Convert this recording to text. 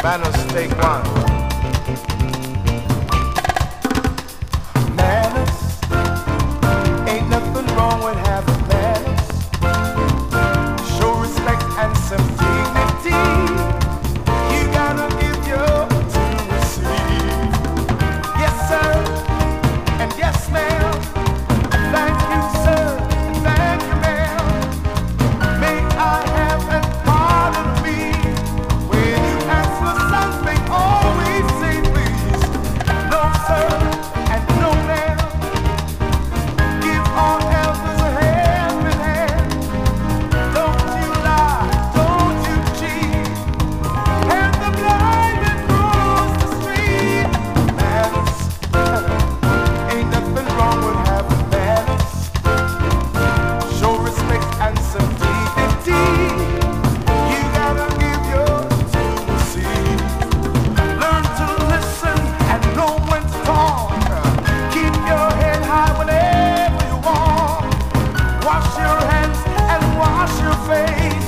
Manners, take one. Manners, ain't nothing wrong with having manners. Show respect and some dignity. You gotta give your to receive. Yes, sir, and yes, ma'am. Thank you, sir, and thank you, ma'am. May I have an pardon me when you ask for something, always say please. No, sir, and no, ma'am. Give all elders a helping hand. Don't you lie, don't you cheat. And the blind that cross the street. Manners, ain't nothing wrong with having manners. Show respect and some dignity. You gotta give your to receive. Learn to listen and know when to talk. Keep your head high whenever you walk. Wash your hands and wash your face.